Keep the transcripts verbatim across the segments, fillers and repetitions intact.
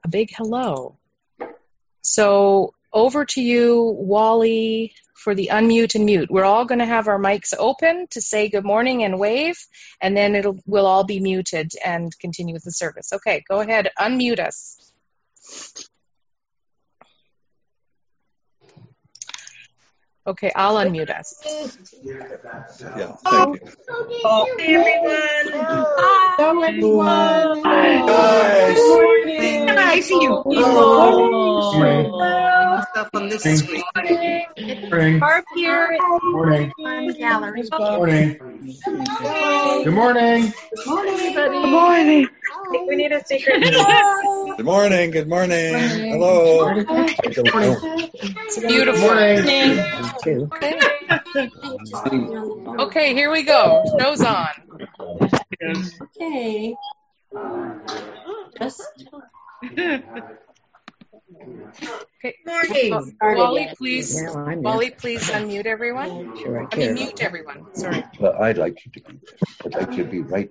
a big hello. So over to you, Wally, for the unmute and mute. We're all going to have our mics open to say good morning and wave, and then it'll we'll all be muted and continue with the service. Okay, go ahead, unmute us. Okay, I'll unmute us. Yeah, thank you. Oh, hey, everyone. Hello, everyone. Hi. Good morning. I see you. Hello. Stuff on this screen. Morning. Barb here. Morning. On gallery. Morning. Good morning. Good morning, everybody. Good morning. I think we need a secret. Good morning. Good morning. Morning. Hello. Morning. I don't know. It's beautiful. Morning. Okay. Okay, here we go. Show's on. Okay. Just. Okay. Morning. Wally, please. Now I'm Wally, please unmute everyone. sure I I mean, care. mute everyone. Sorry. Well, I'd like you to be there. I'd like you to be right.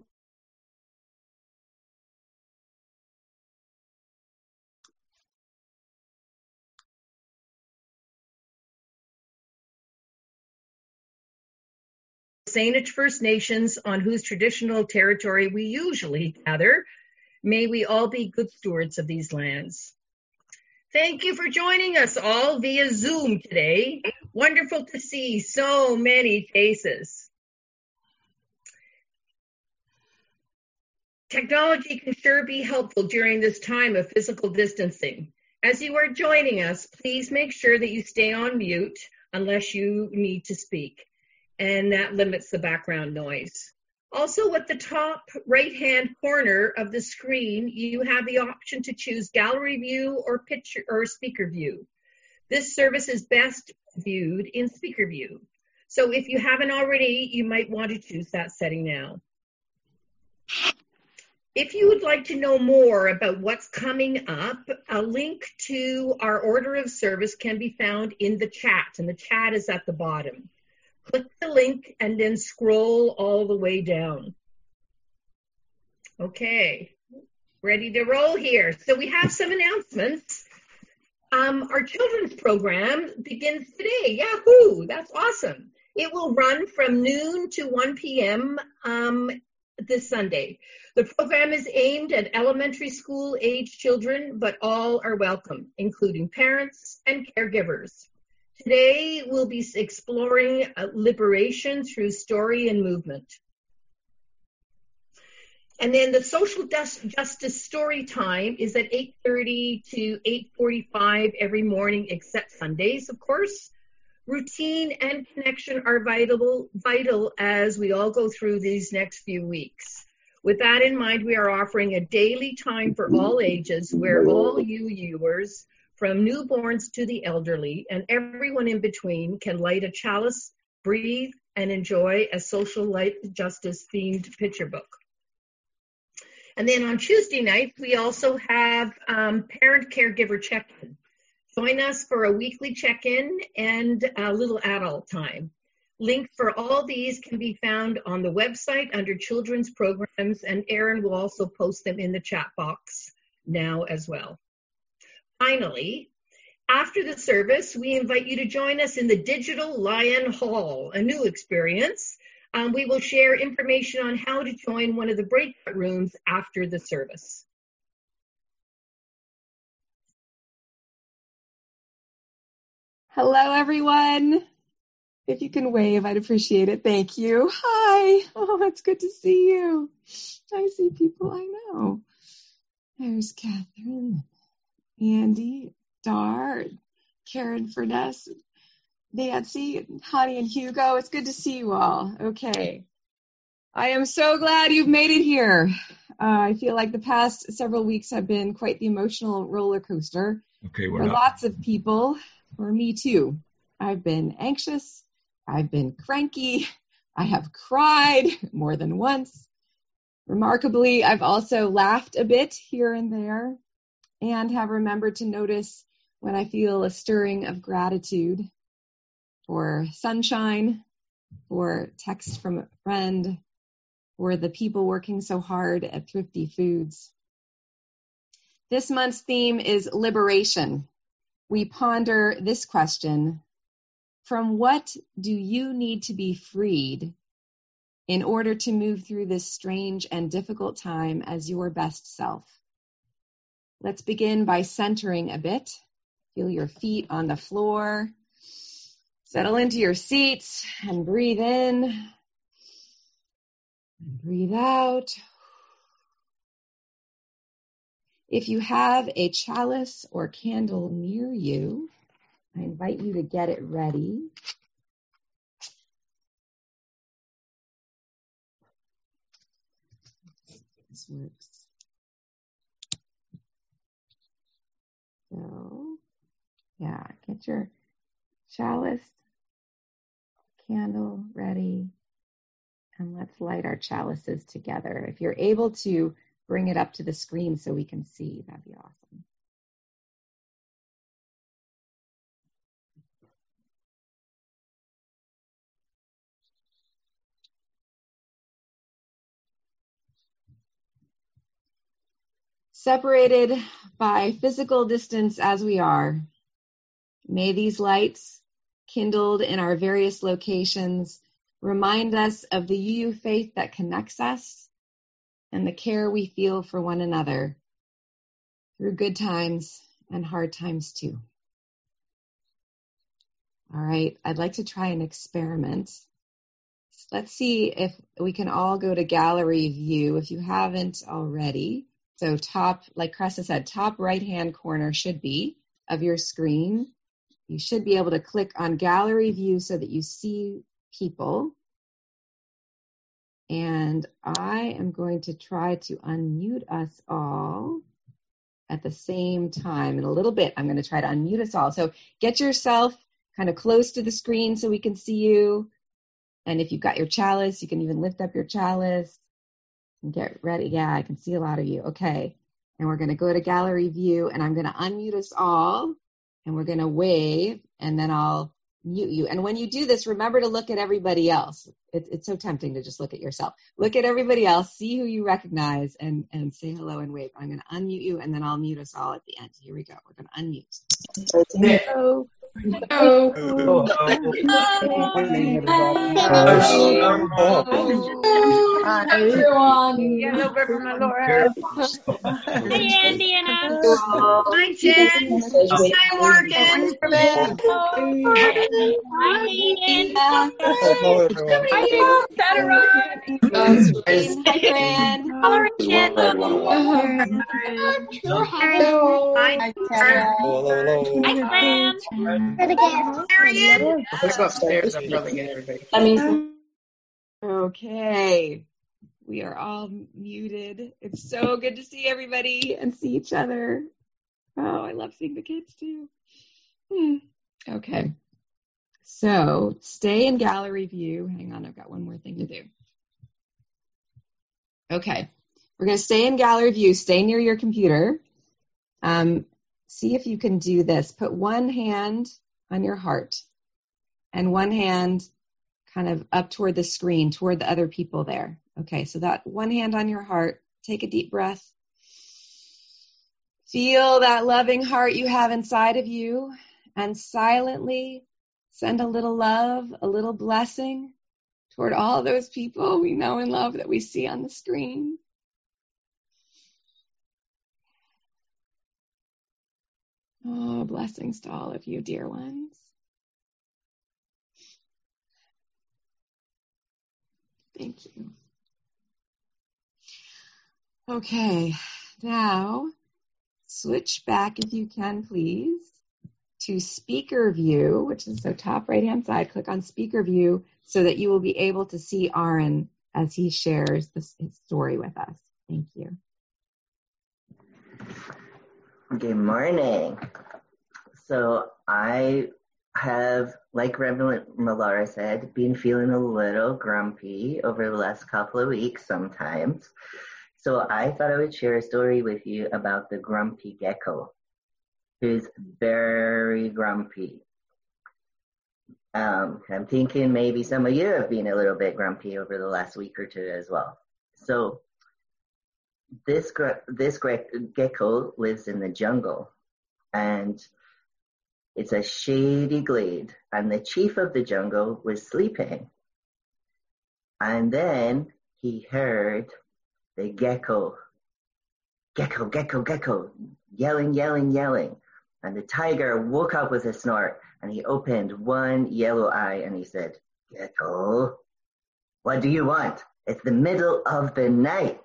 Saanich First Nations, on whose traditional territory we usually gather. May we all be good stewards of these lands. Thank you for joining us all via Zoom today. Wonderful to see so many faces. Technology can sure be helpful during this time of physical distancing. As you are joining us, please make sure that you stay on mute unless you need to speak, and that limits the background noise. Also, at the top right-hand corner of the screen, you have the option to choose gallery view or picture or speaker view. This service is best viewed in speaker view. So if you haven't already, you might want to choose that setting now. If you would like to know more about what's coming up, a link to our order of service can be found in the chat, and the chat is at the bottom. Click the link and then scroll all the way down. Okay, ready to roll here. So we have some announcements. Um, our children's program begins today. Yahoo, that's awesome. It will run from noon to one p m Um, this Sunday. The program is aimed at elementary school age children, but all are welcome, including parents and caregivers. Today, we'll be exploring uh, liberation through story and movement. And then the social justice story time is at eight thirty to eight forty-five every morning, except Sundays, of course. Routine and connection are vital, vital as we all go through these next few weeks. With that in mind, we are offering a daily time for all ages where all you viewers, from newborns to the elderly, and everyone in between, can light a chalice, breathe, and enjoy a social life justice-themed picture book. And then on Tuesday nights, we also have um, parent-caregiver check-in. Join us for a weekly check-in and a little adult time. Link for all these can be found on the website under Children's Programs, and Erin will also post them in the chat box now as well. Finally, after the service, we invite you to join us in the Digital Lion Hall, a new experience. Um, we will share information on how to join one of the breakout rooms after the service. Hello, everyone. If you can wave, I'd appreciate it. Thank you. Hi. Oh, it's good to see you. I see people I know. There's Catherine, Andy, Dar, Karen Furness, Nancy, Honey, and Hugo. It's good to see you all. Okay. I am so glad you've made it here. Uh, I feel like the past several weeks have been quite the emotional roller coaster. Okay, we're for not. lots of people, for me too. I've been anxious. I've been cranky. I have cried more than once. Remarkably, I've also laughed a bit here and there and have remembered to notice when I feel a stirring of gratitude for sunshine, for text from a friend, for the people working so hard at Thrifty Foods. This month's theme is liberation. We ponder this question: from what do you need to be freed in order to move through this strange and difficult time as your best self? Let's begin by centering a bit. Feel your feet on the floor. Settle into your seats and breathe in. And breathe out. If you have a chalice or candle near you, I invite you to get it ready. This works. So, yeah, get your chalice, candle ready, and let's light our chalices together. If you're able to bring it up to the screen so we can see, that'd be awesome. Separated by physical distance as we are, may these lights, kindled in our various locations, remind us of the U U faith that connects us and the care we feel for one another through good times and hard times too. All right, I'd like to try an experiment. Let's see if we can all go to gallery view if you haven't already. So top, like Cressa said, top right-hand corner should be of your screen. You should be able to click on gallery view so that you see people. And I am going to try to unmute us all at the same time. In a little bit, I'm going to try to unmute us all. So get yourself kind of close to the screen so we can see you. And if you've got your chalice, you can even lift up your chalice. Get ready. Yeah, I can see a lot of you. Okay. And we're going to go to gallery view and I'm going to unmute us all and we're going to wave and then I'll mute you. And when you do this, remember to look at everybody else. It, it's so tempting to just look at yourself. Look at everybody else, see who you recognize and, and say hello and wave. I'm going to unmute you and then I'll mute us all at the end. Here we go. We're going to unmute. Hello. Oh. Oh. Hi, everyone. Hello, Grandma Laura. Hi, Andy and Alex. Hi, Jen. Hi, Morgan. Hi, Ian. Hello, everyone. Hi, Saturn. Hi, Fran. Hello, Jen. Hello. Hi, Tara. Hello, hello. Hi, Clam. Marion. Let's go upstairs. I'm probably getting everybody. That means okay. We are all muted. It's so good to see everybody and see each other. Oh, I love seeing the kids too. Hmm. Okay. So stay in gallery view. Hang on, I've got one more thing to do. Okay. We're going to stay in gallery view. Stay near your computer. Um, see if you can do this. Put one hand on your heart and one hand kind of up toward the screen, toward the other people there. Okay, so that one hand on your heart, take a deep breath. Feel that loving heart you have inside of you and silently send a little love, a little blessing toward all those people we know and love that we see on the screen. Oh, blessings to all of you, dear ones. Thank you. Okay, now switch back if you can, please, to speaker view, which is the top right-hand side. Click on speaker view so that you will be able to see Aaron as he shares this, his story with us. Thank you. Good morning. So I have, like Reverend Malara said, been feeling a little grumpy over the last couple of weeks sometimes. So I thought I would share a story with you about the grumpy gecko, who's very grumpy. Um, I'm thinking maybe some of you have been a little bit grumpy over the last week or two as well. So this this gecko lives in the jungle, and it's a shady glade, and the chief of the jungle was sleeping. And then he heard the gecko, gecko, gecko, gecko, yelling, yelling, yelling. And the tiger woke up with a snort, and he opened one yellow eye, and he said, "Gecko, what do you want? It's the middle of the night."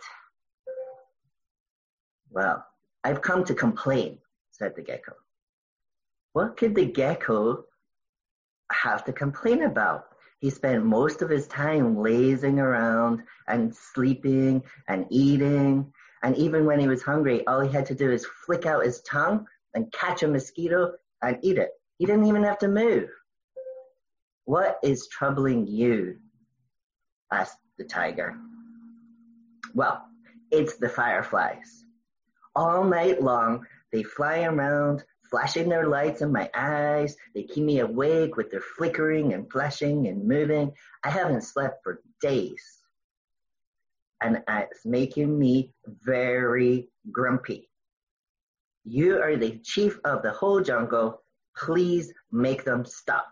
"Well, I've come to complain," said the gecko. What could the gecko have to complain about? He spent most of his time lazing around and sleeping and eating. And even when he was hungry, all he had to do is flick out his tongue and catch a mosquito and eat it. He didn't even have to move. "What is troubling you?" asked the tiger. "Well, it's the fireflies. All night long, they fly around, flashing their lights in my eyes. They keep me awake with their flickering and flashing and moving. I haven't slept for days. And it's making me very grumpy. You are the chief of the whole jungle. Please make them stop."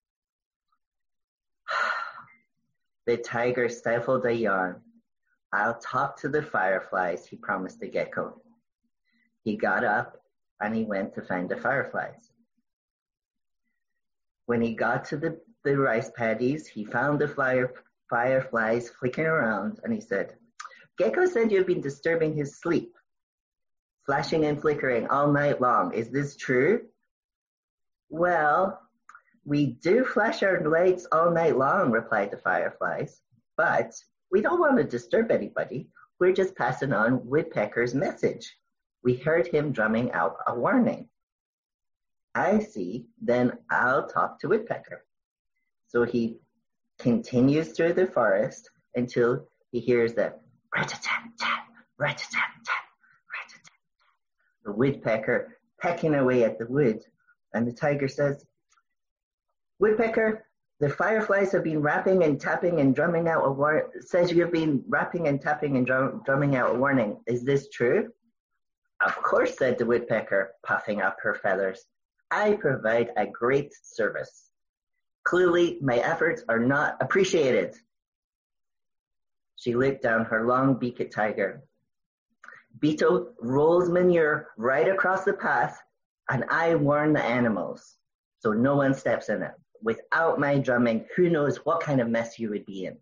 The tiger stifled a yawn. "I'll talk to the fireflies," he promised the gecko. He got up and he went to find the fireflies. When he got to the, the rice paddies, he found the fire, fireflies flicking around, and he said, "Gecko said you've been disturbing his sleep, flashing and flickering all night long. Is this true?" "Well, we do flash our lights all night long," replied the fireflies, "but we don't want to disturb anybody. We're just passing on Woodpecker's message. We heard him drumming out a warning." "I see. Then I'll talk to Woodpecker." So he continues through the forest until he hears the rat-a-tat-tat, rat-a-tat-tat, rat-a-tat-tat, the woodpecker pecking away at the wood. And the tiger says, "Woodpecker, the fireflies have been rapping and tapping and drumming out a war- says you've been rapping and tapping and drum- drumming out a warning. Is this true?" "Of course," said the woodpecker, puffing up her feathers. "I provide a great service. Clearly, my efforts are not appreciated." She looked down her long beak at Tiger. "Beetle rolls manure right across the path, and I warn the animals, so no one steps in it. Without my drumming, who knows what kind of mess you would be in."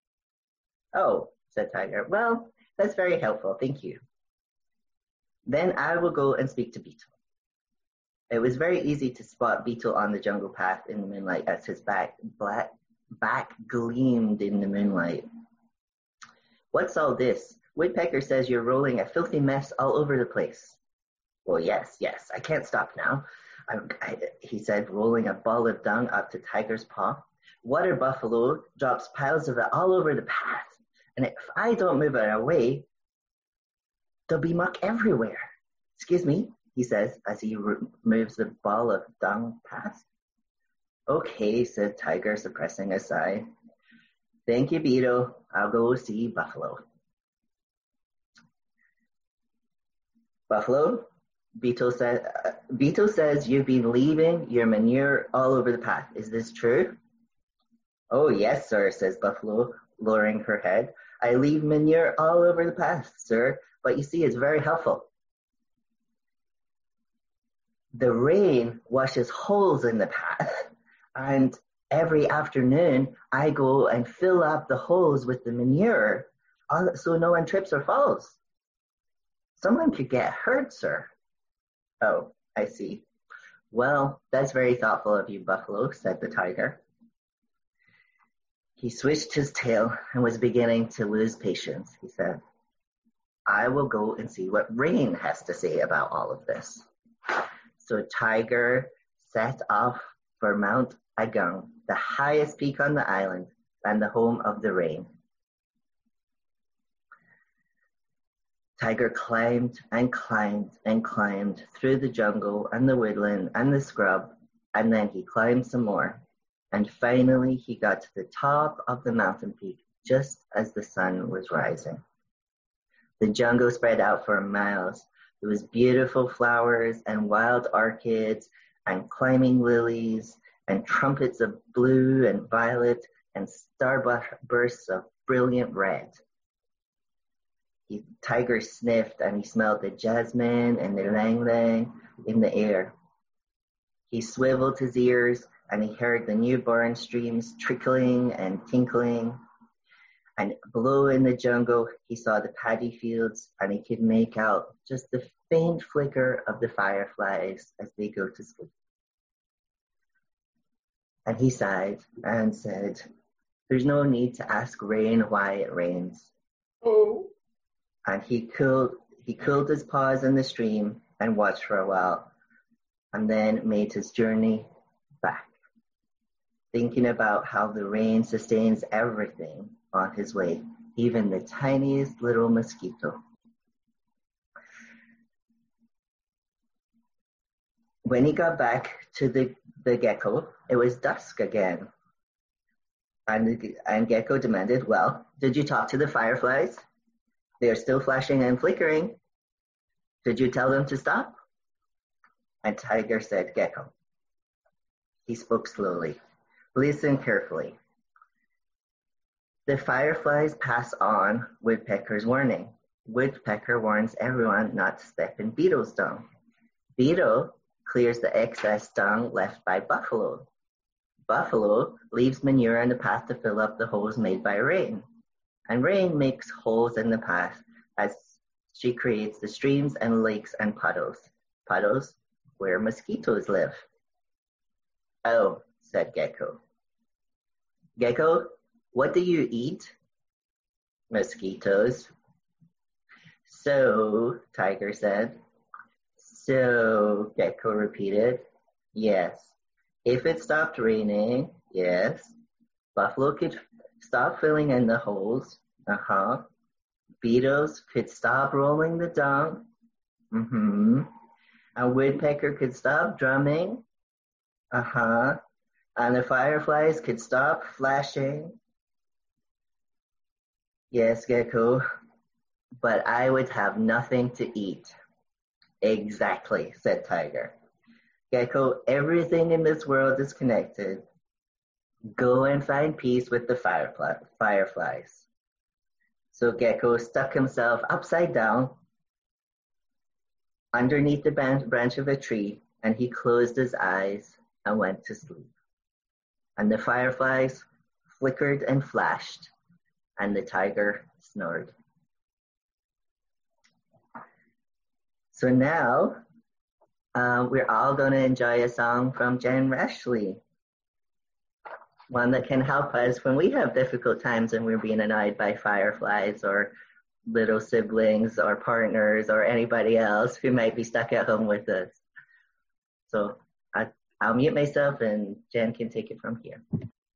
"Oh," said Tiger. "Well, that's very helpful. Thank you. Then I will go and speak to Beetle." It was very easy to spot Beetle on the jungle path in the moonlight as his back, black, back gleamed in the moonlight. "What's all this? Woodpecker says you're rolling a filthy mess all over the place." "Well, yes, yes, I can't stop now," I, I, he said, rolling a ball of dung up to Tiger's paw. "Water buffalo drops piles of it all over the path, and if I don't move it away, there'll be muck everywhere." "Excuse me," he says as he moves the ball of dung past. "Okay," said Tiger, suppressing a sigh. "Thank you, Beetle. I'll go see Buffalo." "Buffalo," Beetle, sa- uh, Beetle says you've been leaving your manure all over the path. Is this true?" "Oh, yes, sir," says Buffalo, lowering her head. "I leave manure all over the path, sir, but you see, it's very helpful. The rain washes holes in the path, and every afternoon I go and fill up the holes with the manure so no one trips or falls. Someone could get hurt, sir." "Oh, I see. Well, that's very thoughtful of you, Buffalo," said the tiger. He switched his tail and was beginning to lose patience. He said, "I will go and see what Rain has to say about all of this." So Tiger set off for Mount Agung, the highest peak on the island and the home of the rain. Tiger climbed and climbed and climbed through the jungle and the woodland and the scrub, and then he climbed some more. And finally he got to the top of the mountain peak just as the sun was rising. The jungle spread out for miles. There was beautiful flowers and wild orchids and climbing lilies and trumpets of blue and violet and starbursts of brilliant red. The tiger sniffed and he smelled the jasmine and the ylang-ylang in the air. He swiveled his ears and he heard the newborn streams trickling and tinkling. And below in the jungle, he saw the paddy fields and he could make out just the faint flicker of the fireflies as they go to sleep. And he sighed and said, "There's no need to ask rain why it rains." Oh. And he cooled, he cooled his paws in the stream and watched for a while, and then made his journey back, thinking about how the rain sustains everything on his way, even the tiniest little mosquito. When he got back to the, the gecko, it was dusk again. And, the, and Gecko demanded, "Well, did you talk to the fireflies? They're still flashing and flickering. Did you tell them to stop?" And Tiger said, "Gecko." He spoke slowly. "Listen carefully. The fireflies pass on Woodpecker's warning. Woodpecker warns everyone not to step in Beetle's dung. Beetle clears the excess dung left by Buffalo. Buffalo leaves manure in the path to fill up the holes made by rain. And rain makes holes in the path as she creates the streams and lakes and puddles. Puddles where mosquitoes live." "Oh," said Gecko. "Gecko, what do you eat?" "Mosquitoes." "So," Tiger said. "So," Gecko repeated. "Yes. If it stopped raining, yes, Buffalo could stop filling in the holes. Uh-huh. Beetles could stop rolling the dung. Mm-hmm. A woodpecker could stop drumming. Uh-huh. And the fireflies could stop flashing. Yes, Gecko, but I would have nothing to eat." "Exactly," said Tiger. "Gecko, everything in this world is connected. Go and find peace with the fireflies." So Gecko stuck himself upside down underneath the branch of a tree, and he closed his eyes and went to sleep. And the fireflies flickered and flashed, and the tiger snored. So now, uh, we're all going to enjoy a song from Jen Rashley, one that can help us when we have difficult times and we're being annoyed by fireflies or little siblings or partners or anybody else who might be stuck at home with us. So I, I'll mute myself and Jen can take it from here.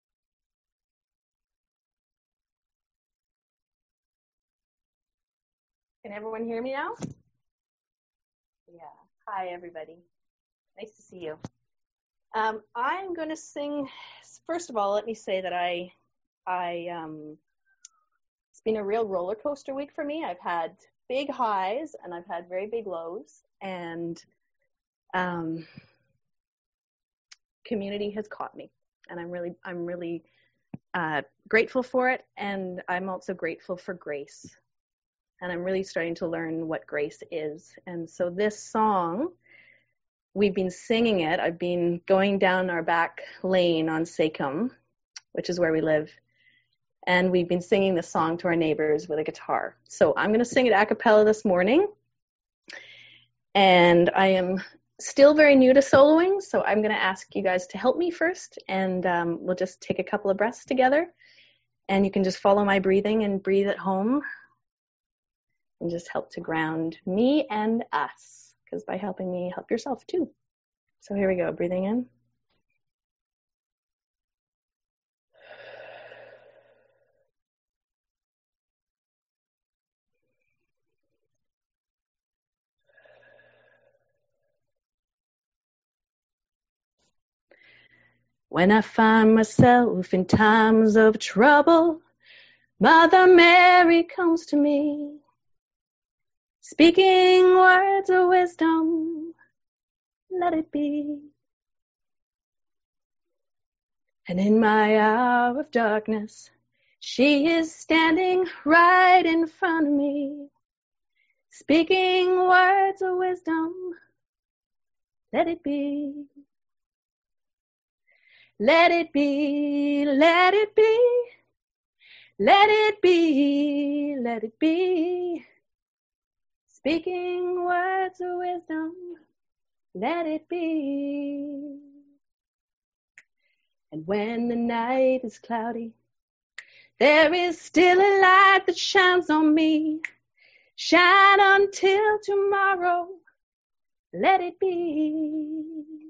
Can everyone hear me now? Yeah. Hi, everybody. Nice to see you. Um, I'm going to sing. First of all, let me say that I, I, um, it's been a real roller coaster week for me. I've had big highs and I've had very big lows, and um, community has caught me, and I'm really, I'm really uh, grateful for it, and I'm also grateful for grace. And I'm really starting to learn what grace is. And so this song, we've been singing it. I've been going down our back lane on Seacom, which is where we live. And we've been singing this song to our neighbors with a guitar. So I'm going to sing it a cappella this morning. And I am still very new to soloing, so I'm going to ask you guys to help me first. And um, we'll just take a couple of breaths together. And you can just follow my breathing and breathe at home. And just help to ground me and us, because by helping me, help yourself too. So here we go, breathing in. When I find myself in times of trouble, Mother Mary comes to me. Speaking words of wisdom, let it be. And in my hour of darkness, she is standing right in front of me. Speaking words of wisdom, let it be. Let it be, let it be, let it be, let it be. Speaking words of wisdom, let it be. And when the night is cloudy, there is still a light that shines on me. Shine until tomorrow, let it be.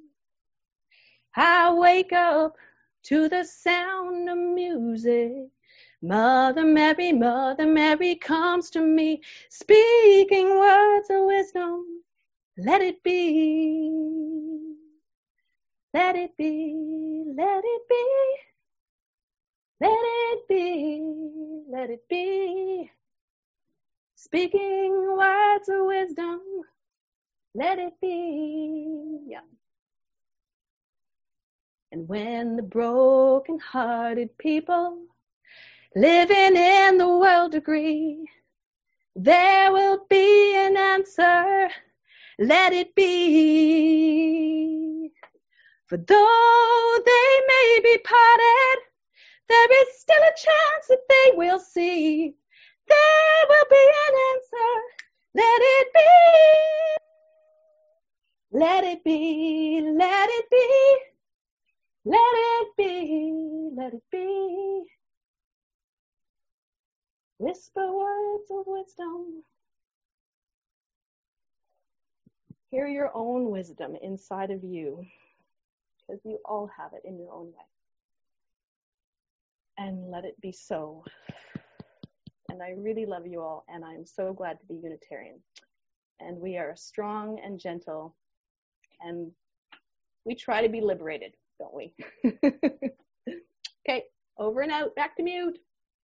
I wake up to the sound of music. Mother Mary, Mother Mary comes to me, speaking words of wisdom. Let it be. Let it be, let it be. Let it be, let it be. Speaking words of wisdom. Let it be. Yeah. And when the broken-hearted people living in the world agree, there will be an answer. Let it be. For though they may be parted, there is still a chance that they will see. There will be an answer. Let it be. Let it be. Let it be. Let it be. Let it be. Whisper words of wisdom. Hear your own wisdom inside of you, because you all have it in your own way. And let it be so. And I really love you all, and I'm so glad to be Unitarian. And we are strong and gentle, and we try to be liberated, don't we? Okay, over and out, back to mute.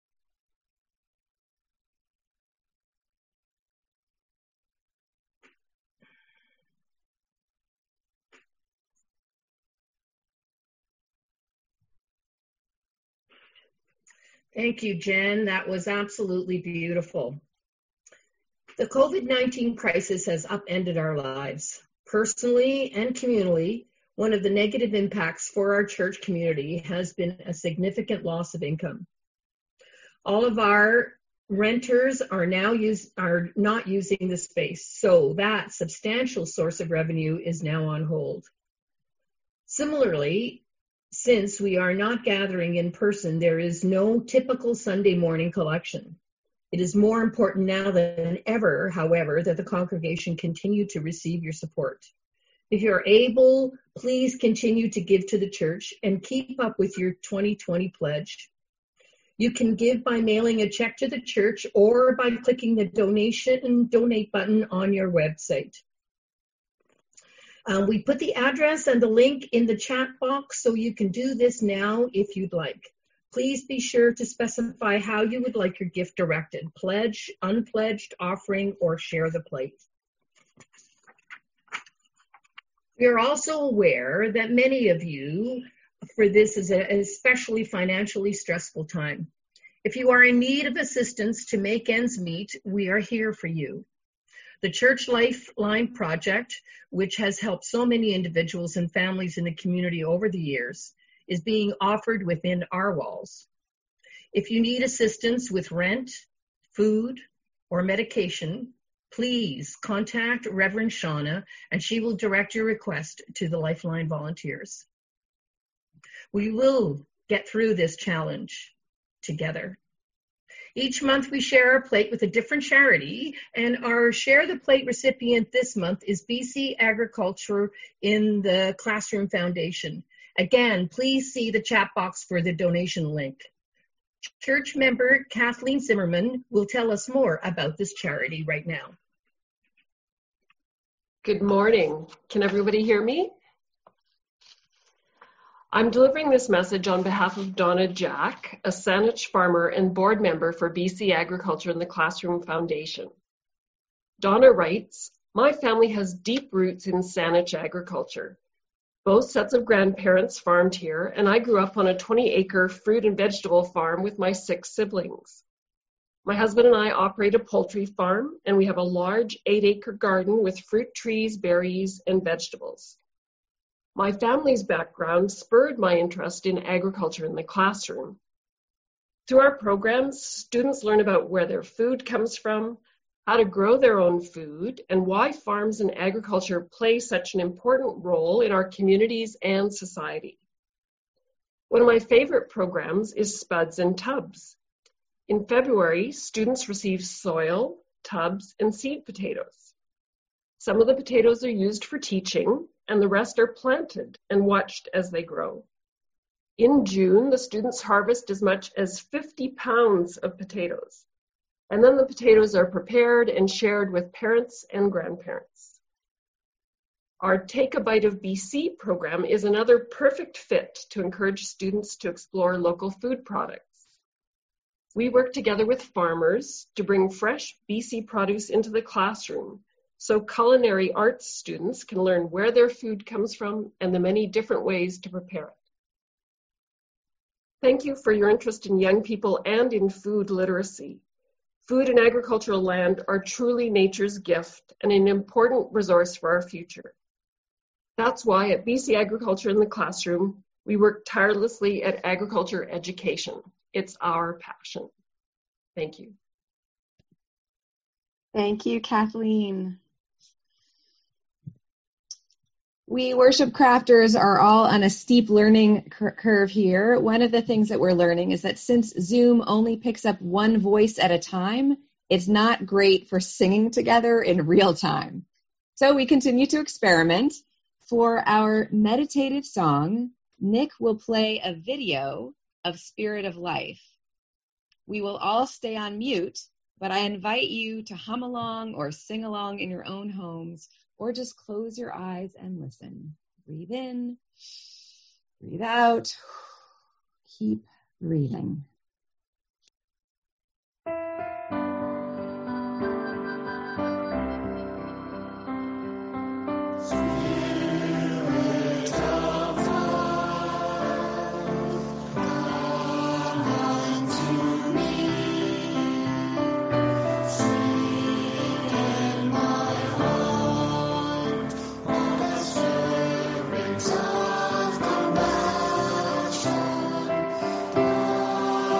Thank you, Jen. That was absolutely beautiful. The COVID nineteen crisis has upended our lives. Personally and communally, one of the negative impacts for our church community has been a significant loss of income. All of our renters are now use, are not using the space, so that substantial source of revenue is now on hold. Similarly, since we are not gathering in person, there is no typical Sunday morning collection. It is more important now than ever, however, that the congregation continue to receive your support. If you're able, please continue to give to the church and keep up with your twenty twenty pledge. You can give by mailing a check to the church or by clicking the donation and donate button on your website. Um, we put the address and the link in the chat box, so you can do this now if you'd like. Please be sure to specify how you would like your gift directed: pledge, unpledged, offering, or share the plate. We are also aware that many of you, for this is an especially financially stressful time. If you are in need of assistance to make ends meet, we are here for you. The Church Lifeline Project, which has helped so many individuals and families in the community over the years, is being offered within our walls. If you need assistance with rent, food, or medication, please contact Reverend Shauna, and she will direct your request to the Lifeline volunteers. We will get through this challenge together. Each month we share our plate with a different charity, and our Share the Plate recipient this month is B C Agriculture in the Classroom Foundation. Again, please see the chat box for the donation link. Church member Kathleen Zimmerman will tell us more about this charity right now. Good morning. Can everybody hear me? I'm delivering this message on behalf of Donna Jack, a Saanich farmer and board member for B C Agriculture in the Classroom Foundation. Donna writes, my family has deep roots in Saanich agriculture. Both sets of grandparents farmed here, and I grew up on a twenty acre fruit and vegetable farm with my six siblings. My husband and I operate a poultry farm, and we have a large eight acre garden with fruit trees, berries, and vegetables. My family's background spurred my interest in agriculture in the classroom. Through our programs, students learn about where their food comes from, how to grow their own food, and why farms and agriculture play such an important role in our communities and society. One of my favorite programs is Spuds and Tubs. In February, students receive soil, tubs, and seed potatoes. Some of the potatoes are used for teaching, and the rest are planted and watched as they grow. In June, the students harvest as much as fifty pounds of potatoes, and then the potatoes are prepared and shared with parents and grandparents. Our Take a Bite of B C program is another perfect fit to encourage students to explore local food products. We work together with farmers to bring fresh B C produce into the classroom so culinary arts students can learn where their food comes from and the many different ways to prepare it. Thank you for your interest in young people and in food literacy. Food and agricultural land are truly nature's gift and an important resource for our future. That's why at B C Agriculture in the Classroom, we work tirelessly at agriculture education. It's our passion. Thank you. Thank you, Kathleen. We worship crafters are all on a steep learning cur- curve here. One of the things that we're learning is that since Zoom only picks up one voice at a time, it's not great for singing together in real time. So we continue to experiment. For our meditative song, Nick will play a video of Spirit of Life. We will all stay on mute, but I invite you to hum along or sing along in your own homes, or just close your eyes and listen. Breathe in, breathe out, keep breathing. Of compassion,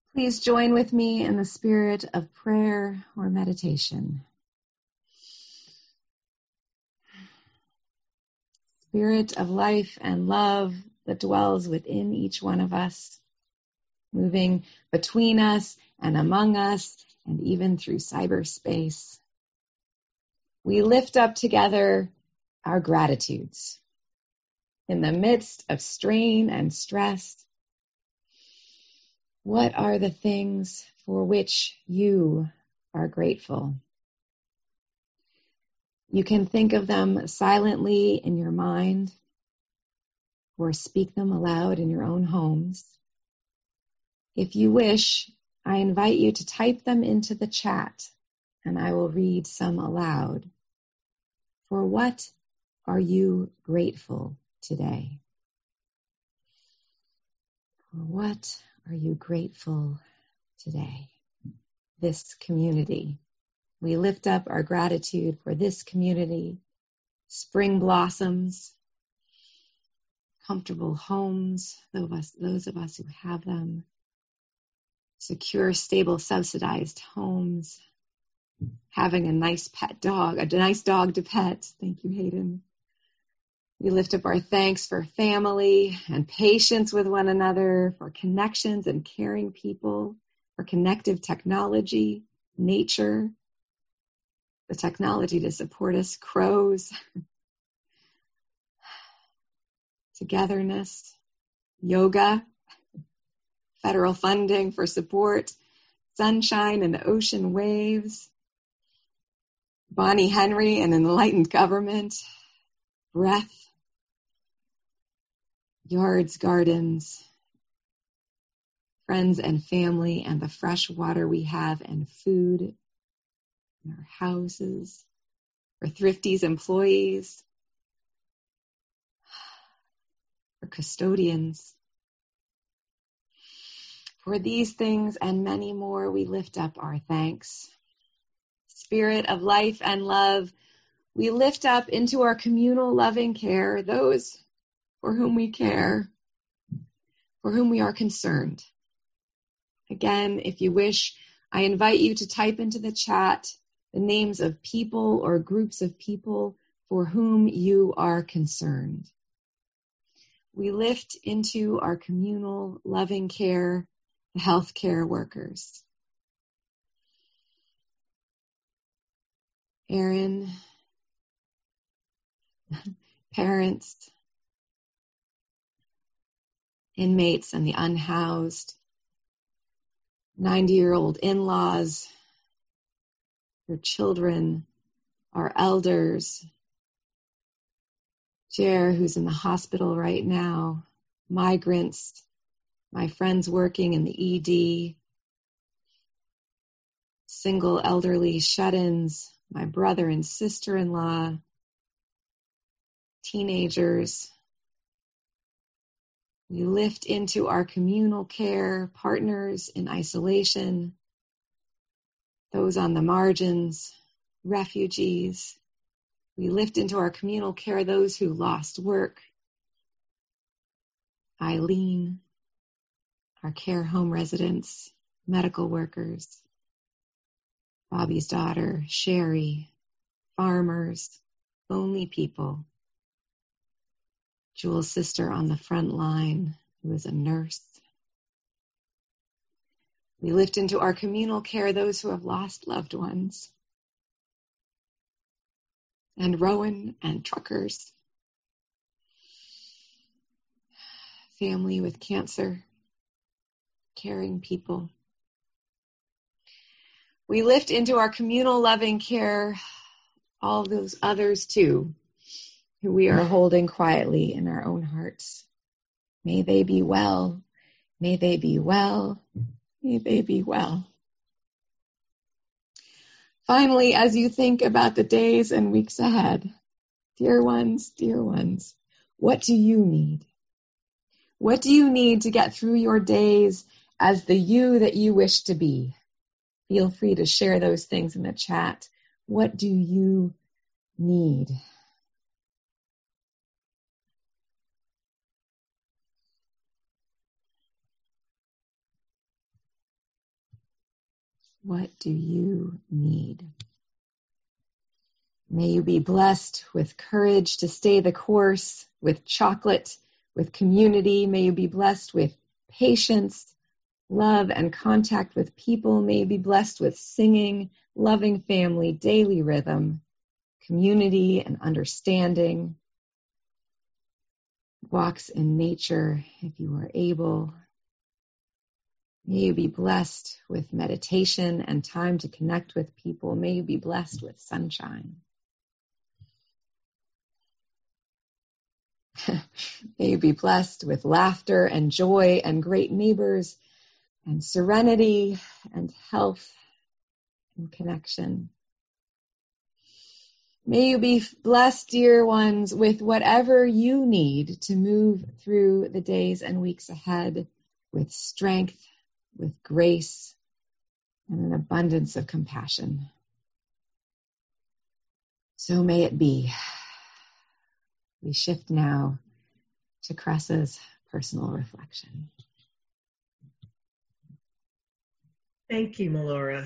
Please join with me in the spirit of prayer or meditation. Spirit of life and love that dwells within each one of us, moving between us and among us and even through cyberspace. We lift up together our gratitudes in the midst of strain and stress. What are the things for which you are grateful? You can think of them silently in your mind or speak them aloud in your own homes. If you wish, I invite you to type them into the chat and I will read some aloud. For what are you grateful today? For what are you grateful today? This community. We lift up our gratitude for this community, spring blossoms, comfortable homes, those of us, those of us who have them, secure, stable, subsidized homes, having a nice pet dog, a nice dog to pet. Thank you, Hayden. We lift up our thanks for family and patience with one another, for connections and caring people, for connective technology, nature, the technology to support us, crows, togetherness, yoga, federal funding for support, sunshine and the ocean waves, Bonnie Henry and enlightened government, breath, yards, gardens, friends and family, and the fresh water we have and food in our houses, for Thrifty's employees, for custodians. For these things and many more, we lift up our thanks. Spirit of life and love, we lift up into our communal loving care those for whom we care, for whom we are concerned. Again, if you wish, I invite you to type into the chat the names of people or groups of people for whom you are concerned. We lift into our communal loving care the healthcare workers. Aaron, parents, inmates and the unhoused, ninety-year-old in-laws, your children, our elders, Jer, who's in the hospital right now, migrants, my friends working in the E D, single elderly shut-ins, my brother and sister-in-law, teenagers. We lift into our communal care partners in isolation, those on the margins, refugees. We lift into our communal care those who lost work. Eileen, our care home residents, medical workers, Bobby's daughter, Sherry, farmers, lonely people, Jewel's sister on the front line, who is a nurse. We lift into our communal care those who have lost loved ones, and Rowan and truckers, family with cancer, caring people. We lift into our communal loving care all those others too, who we are holding quietly in our own hearts. May they be well. May they be well. May they be well. Finally, as you think about the days and weeks ahead, dear ones, dear ones, what do you need? What do you need to get through your days as the you that you wish to be? Feel free to share those things in the chat. What do you need? What do you need? May you be blessed with courage to stay the course, with chocolate, with community. May you be blessed with patience, love, and contact with people. May you be blessed with singing, loving family, daily rhythm, community, and understanding. Walks in nature, if you are able. May you be blessed with meditation and time to connect with people. May you be blessed with sunshine. May you be blessed with laughter and joy and great neighbors and serenity and health and connection. May you be blessed, dear ones, with whatever you need to move through the days and weeks ahead with strength, with grace, and an abundance of compassion. So may it be. We shift now to Cressa's personal reflection. Thank you, Melora.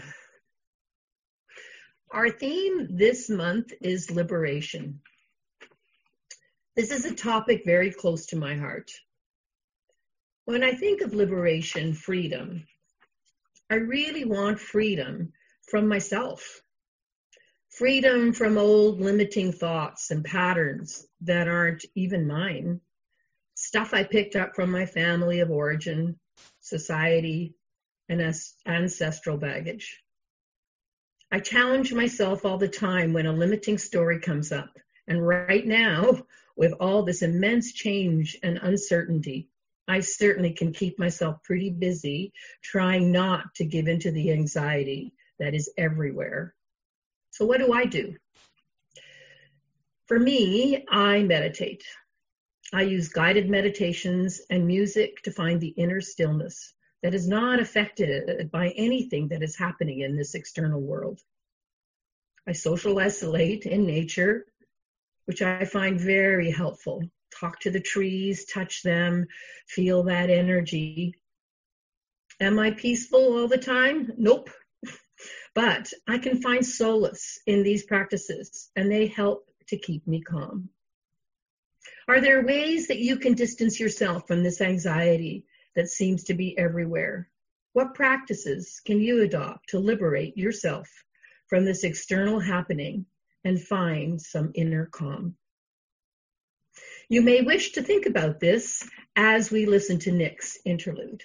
Our theme this month is liberation. This is a topic very close to my heart. When I think of liberation, freedom, I really want freedom from myself. Freedom from old limiting thoughts and patterns that aren't even mine. Stuff I picked up from my family of origin, society, and ancestral baggage. I challenge myself all the time when a limiting story comes up. And right now, with all this immense change and uncertainty, I certainly can keep myself pretty busy trying not to give into the anxiety that is everywhere. So what do I do? For me, I meditate. I use guided meditations and music to find the inner stillness that is not affected by anything that is happening in this external world. I social isolate in nature, which I find very helpful. Talk to the trees, touch them, feel that energy. Am I peaceful all the time? Nope. But I can find solace in these practices, and they help to keep me calm. Are there ways that you can distance yourself from this anxiety that seems to be everywhere? What practices can you adopt to liberate yourself from this external happening and find some inner calm? You may wish to think about this as we listen to Nick's interlude.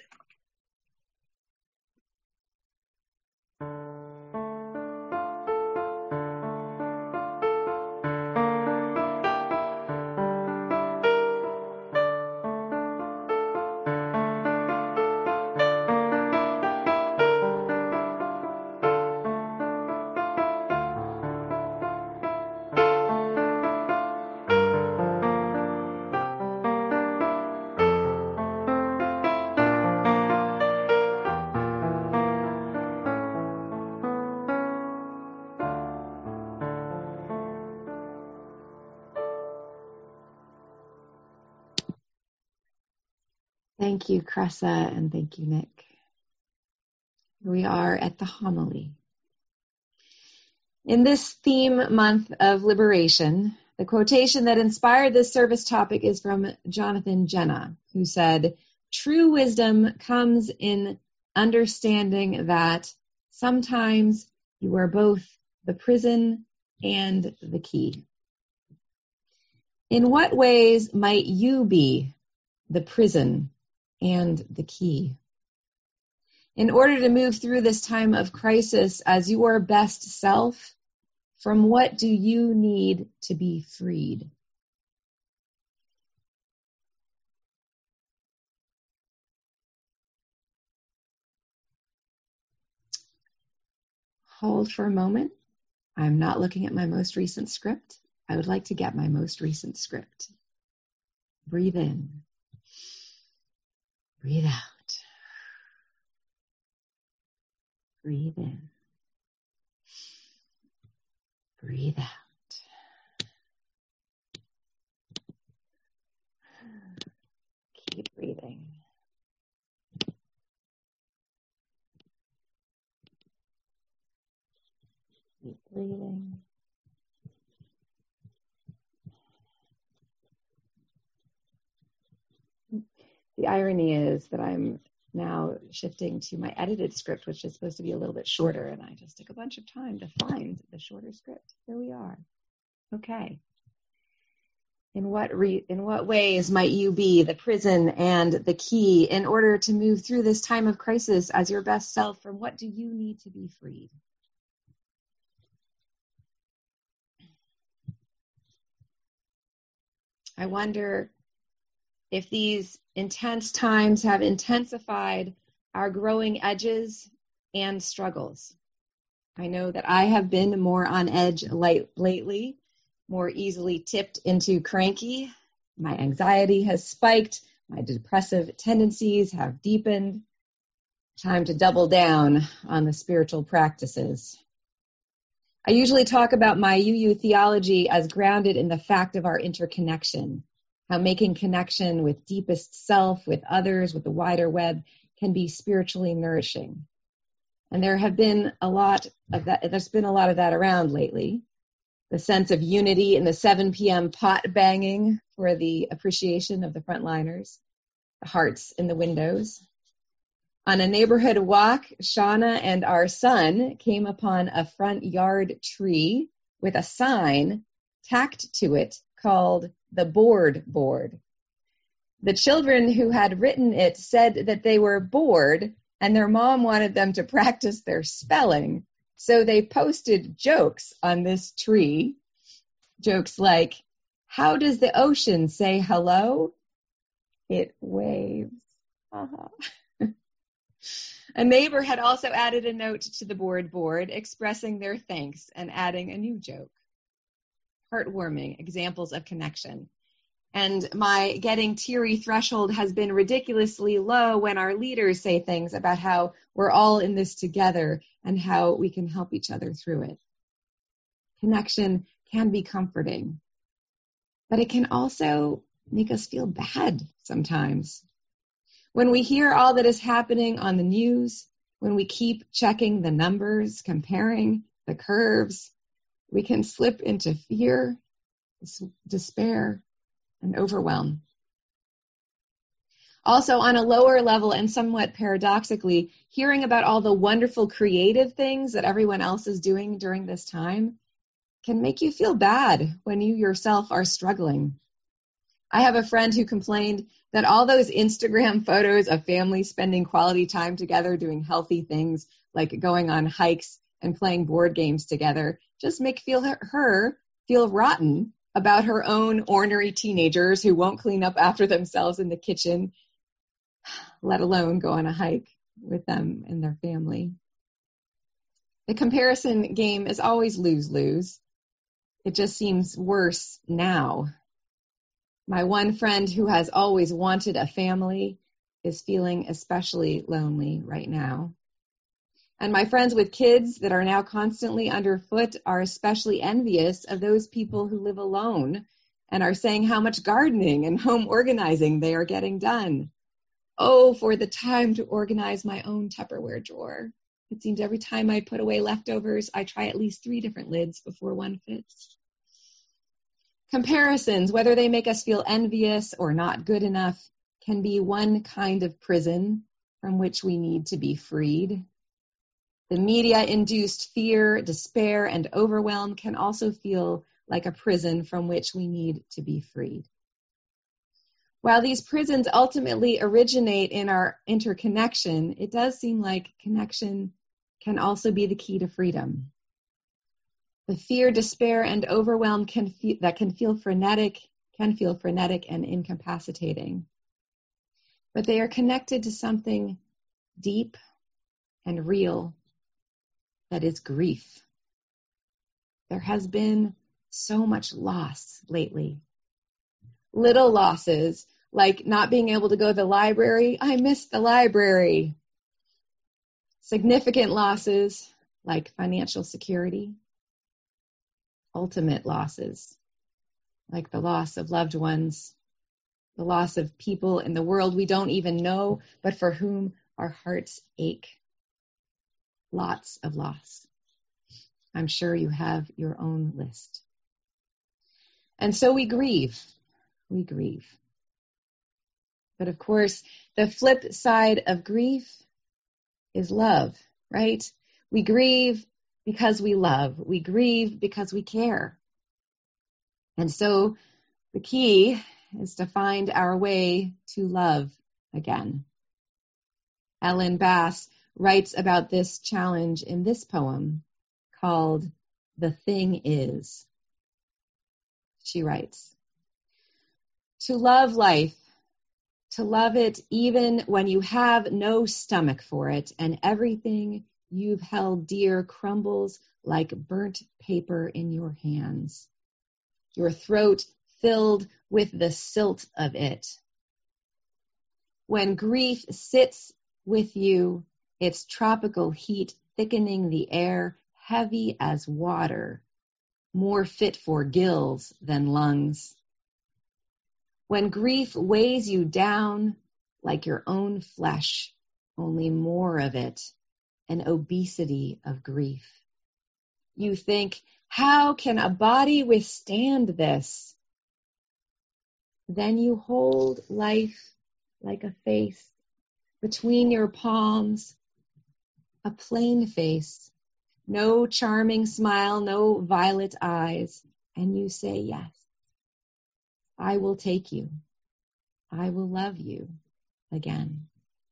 Thank you, Cressa, and thank you, Nick. We are at the homily. In this theme month of liberation, the quotation that inspired this service topic is from Jonathan Jenna, who said, "True wisdom comes in understanding that sometimes you are both the prison and the key." In what ways might you be the prison and the key? In order to move through this time of crisis as your best self, from what do you need to be freed? Hold for a moment. I'm not looking at my most recent script. I would like to get my most recent script. Breathe in. Breathe out. Breathe in. Breathe out. Keep breathing. breathing. The irony is that I'm now shifting to my edited script, which is supposed to be a little bit shorter, and I just took a bunch of time to find the shorter script. Here we are. Okay. In what re- in what ways might you be the prison and the key in order to move through this time of crisis as your best self? From what do you need to be freed? I wonder if these intense times have intensified our growing edges and struggles. I know that I have been more on edge late, lately, more easily tipped into cranky. My anxiety has spiked. My depressive tendencies have deepened. Time to double down on the spiritual practices. I usually talk about my U U theology as grounded in the fact of our interconnection, how making connection with deepest self, with others, with the wider web can be spiritually nourishing. And there have been a lot of that, there's been a lot of that around lately. The sense of unity in the seven p.m. pot banging for the appreciation of the frontliners, the hearts in the windows. On a neighborhood walk, Shauna and our son came upon a front yard tree with a sign tacked to it called the Bored Board. The children who had written it said that they were bored and their mom wanted them to practice their spelling. So they posted jokes on this tree. Jokes like, how does the ocean say hello? It waves. Uh-huh. A neighbor had also added a note to the board board expressing their thanks and adding a new joke. Heartwarming examples of connection. And my getting teary threshold has been ridiculously low when our leaders say things about how we're all in this together and how we can help each other through it. Connection can be comforting, but it can also make us feel bad sometimes. When we hear all that is happening on the news, when we keep checking the numbers, comparing the curves, we can slip into fear, despair, and overwhelm. Also, on a lower level and somewhat paradoxically, hearing about all the wonderful creative things that everyone else is doing during this time can make you feel bad when you yourself are struggling. I have a friend who complained that all those Instagram photos of families spending quality time together doing healthy things like going on hikes and playing board games together just make feel her, her feel rotten about her own ornery teenagers who won't clean up after themselves in the kitchen, let alone go on a hike with them and their family. The comparison game is always lose-lose. It just seems worse now. My one friend who has always wanted a family is feeling especially lonely right now. And my friends with kids that are now constantly underfoot are especially envious of those people who live alone and are saying how much gardening and home organizing they are getting done. Oh, for the time to organize my own Tupperware drawer. It seems every time I put away leftovers, I try at least three different lids before one fits. Comparisons, whether they make us feel envious or not good enough, can be one kind of prison from which we need to be freed. The media-induced fear, despair, and overwhelm can also feel like a prison from which we need to be freed. While these prisons ultimately originate in our interconnection, it does seem like connection can also be the key to freedom. The fear, despair, and overwhelm can fe- that can feel frenetic, can feel frenetic and incapacitating. But they are connected to something deep and real that is grief. There has been so much loss lately. Little losses, like not being able to go to the library. I missed the library. Significant losses, like financial security. Ultimate losses, like the loss of loved ones, the loss of people in the world we don't even know, but for whom our hearts ache. Lots of loss. I'm sure you have your own list. And so we grieve. We grieve. But of course, the flip side of grief is love, right? We grieve because we love. We grieve because we care. And so the key is to find our way to love again. Ellen Bass writes about this challenge in this poem called The Thing Is. She writes, to love life, to love it even when you have no stomach for it and everything you've held dear crumbles like burnt paper in your hands, your throat filled with the silt of it. When grief sits with you, its tropical heat thickening the air, heavy as water, more fit for gills than lungs. When grief weighs you down like your own flesh, only more of it, an obesity of grief. You think, how can a body withstand this? Then you hold life like a face between your palms, a plain face, no charming smile, no violet eyes, and you say yes. I will take you. I will love you again.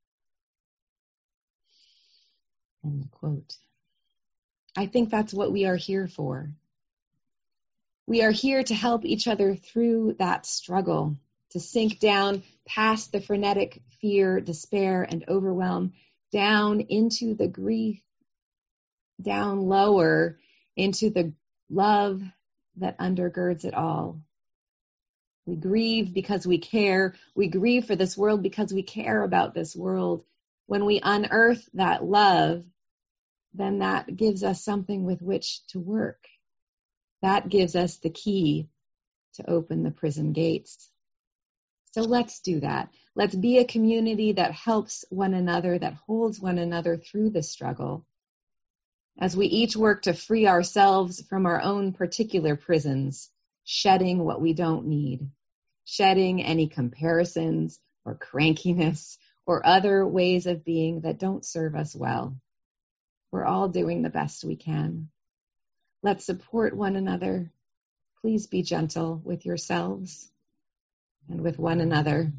End quote. I think that's what we are here for. We are here to help each other through that struggle, to sink down past the frenetic fear, despair, and overwhelm, down into the grief, down lower into the love that undergirds it all. We grieve because we care. We grieve for this world because we care about this world. When we unearth that love, then that gives us something with which to work. That gives us the key to open the prison gates. So let's do that. Let's be a community that helps one another, that holds one another through the struggle. As we each work to free ourselves from our own particular prisons, shedding what we don't need, shedding any comparisons or crankiness or other ways of being that don't serve us well. We're all doing the best we can. Let's support one another. Please be gentle with yourselves and with one another.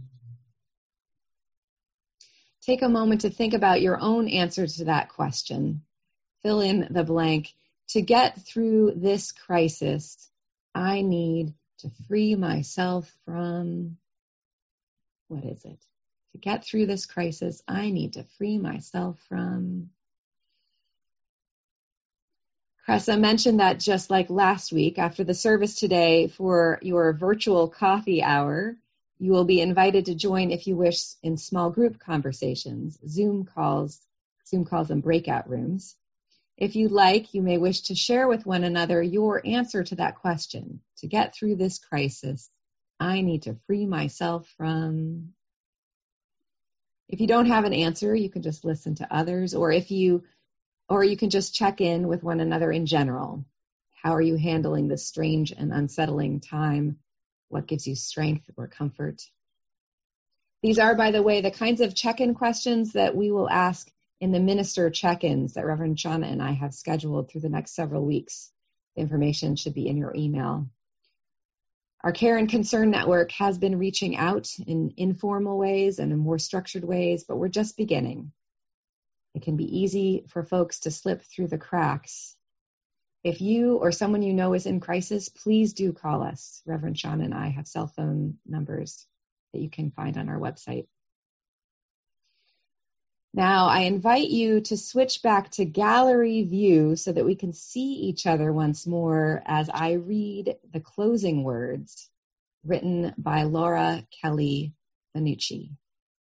Take a moment to think about your own answer to that question. Fill in the blank. To get through this crisis, I need to free myself from, what is it? To get through this crisis, I need to free myself from. Cressa mentioned that just like last week, after the service today for your virtual coffee hour, you will be invited to join, if you wish, in small group conversations, Zoom calls, Zoom calls and breakout rooms. If you'd like, you may wish to share with one another your answer to that question. To get through this crisis, I need to free myself from. If you don't have an answer, you can just listen to others, or if you Or you can just check in with one another in general. How are you handling this strange and unsettling time? What gives you strength or comfort? These are, by the way, the kinds of check-in questions that we will ask in the minister check-ins that Reverend Shauna and I have scheduled through the next several weeks. The information should be in your email. Our Care and Concern Network has been reaching out in informal ways and in more structured ways, but we're just beginning. It can be easy for folks to slip through the cracks. If you or someone you know is in crisis, please do call us. Reverend Shauna and I have cell phone numbers that you can find on our website. Now, I invite you to switch back to gallery view so that we can see each other once more as I read the closing words written by Laura Kelly Benucci.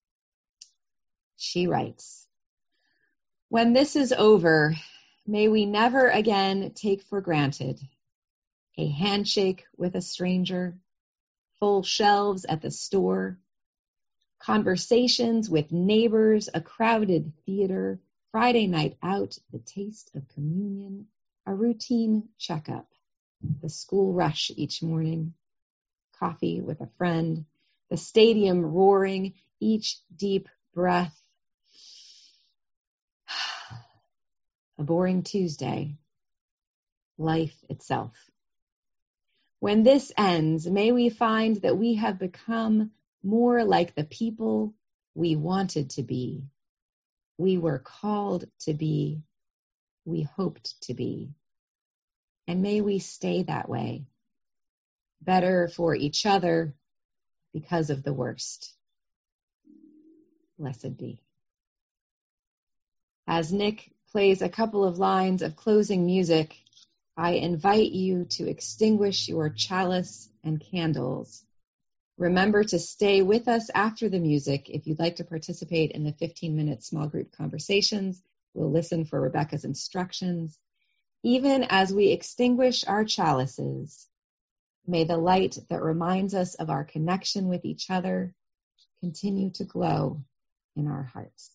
She writes, when this is over, may we never again take for granted a handshake with a stranger, full shelves at the store, conversations with neighbors, a crowded theater, Friday night out, the taste of communion, a routine checkup, the school rush each morning, coffee with a friend, the stadium roaring, each deep breath. A boring Tuesday, life itself. When this ends, may we find that we have become more like the people we wanted to be, we were called to be, we hoped to be. And may we stay that way, better for each other because of the worst. Blessed be. As Nick plays a couple of lines of closing music, I invite you to extinguish your chalice and candles. Remember to stay with us after the music if you'd like to participate in the fifteen-minute small group conversations. We'll listen for Rebecca's instructions. Even as we extinguish our chalices, may the light that reminds us of our connection with each other continue to glow in our hearts.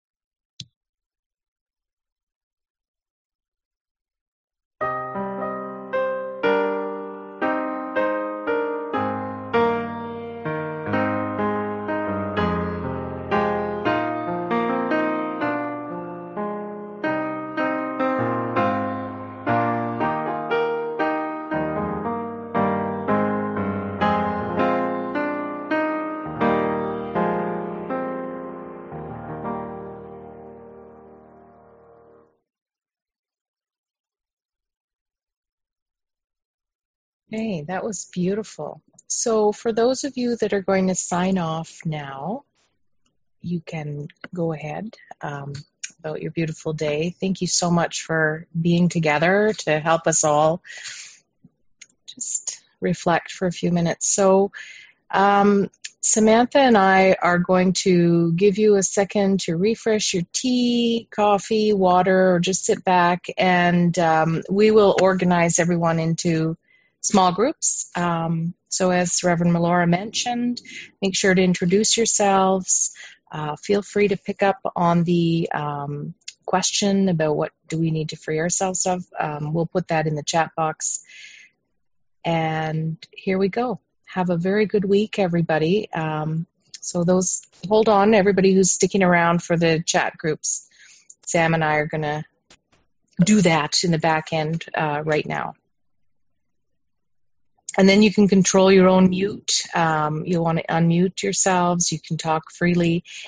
Okay, that was beautiful. So for those of you that are going to sign off now, you can go ahead um, about your beautiful day. Thank you so much for being together to help us all just reflect for a few minutes. So um, Samantha and I are going to give you a second to refresh your tea, coffee, water, or just sit back, and um, we will organize everyone into small groups. Um, so as Reverend Melora mentioned, make sure to introduce yourselves. Uh, feel free to pick up on the um, question about what do we need to free ourselves of. Um, we'll put that in the chat box. And here we go. Have a very good week, everybody. Um, so those, hold on, everybody who's sticking around for the chat groups. Sam and I are going to do that in the back end uh, right now. And then you can control your own mute. Um, you'll want to unmute yourselves. You can talk freely.